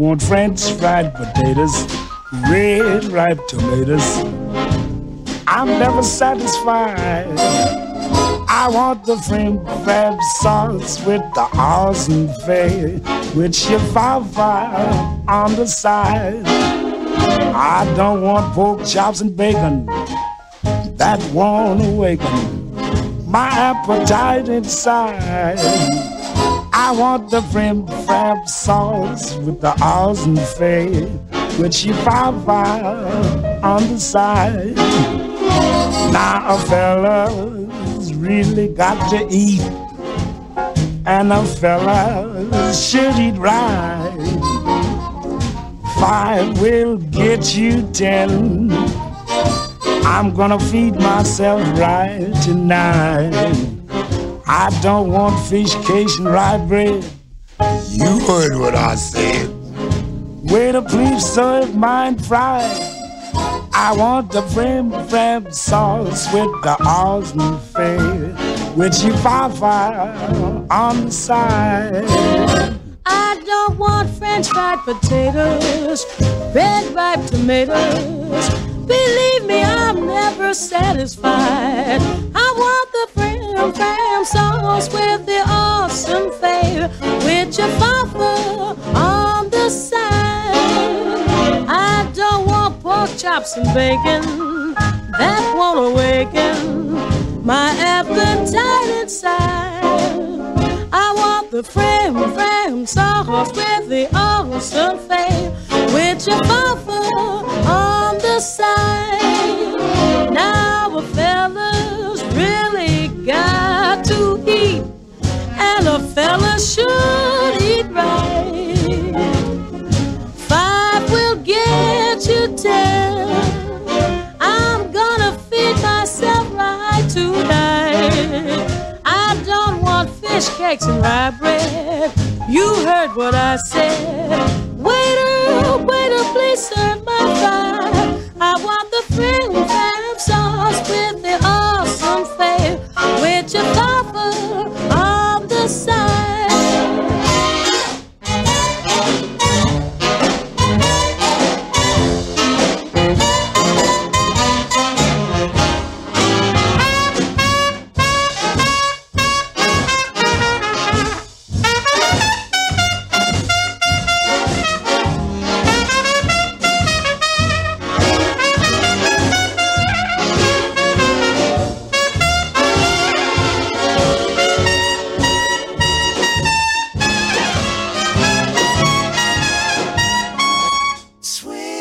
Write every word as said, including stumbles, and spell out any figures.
want French fried potatoes, red ripe tomatoes. I'm never satisfied. I want the frim fab sauce with the awesome fay, with chihuahua on the side. I don't want pork chops and bacon, that won't awaken my appetite inside. I want the frim fab sauce with the awesome fay, with chihuahua on the side. Now a fella's really got to eat, and a fella should eat right. Five will get you ten. I'm gonna feed myself right tonight. I don't want fish cakes and rye bread. You heard what I said. Waiter, please serve mine fried. I want the frim fram sauce with the awesome fare, with chihuahua on the side. I don't want French fried potatoes, red ripe tomatoes. Believe me, I'm never satisfied. I want the frim fram sauce with the awesome fare, with chihuahua on the side. I don't want pork chops and bacon, that won't awaken my appetite inside. I want the frim fram sauce with the awesome fare, with chihuahua on the side. Now a fella's really got to eat, and a fella should eat right. Five will get you ten. I'm gonna feed myself right tonight. I don't want fish cakes and rye bread. You heard what I said.